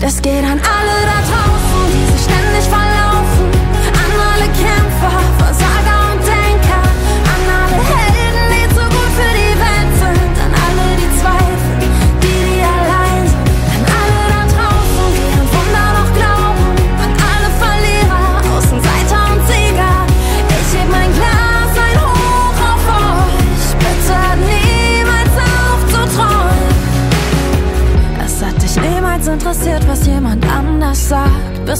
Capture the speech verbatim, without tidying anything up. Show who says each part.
Speaker 1: Das geht an alle da draußen, die sich ständig verlaufen. An alle Kämpfer, Versager und Denker. An alle Helden, die zu gut für die Welt sind. An alle, die zweifeln, die, die allein sind. An alle da draußen, die an Wunder noch glauben. An alle Verlierer, Außenseiter und Sieger. Ich heb mein Glas ein hoch auf euch. Bitte hört niemals auf zu träumen. Es hat dich niemals interessiert, was jemand anders sagt. Bis